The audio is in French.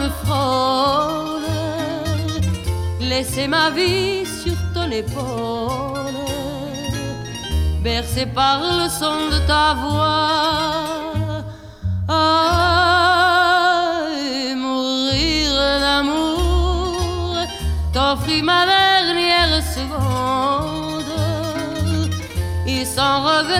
me frôle, laisser ma vie sur ton épaule, bercé par le son de ta voix. Ah, et mourir d'amour, t'offrir ma dernière seconde, et sans regret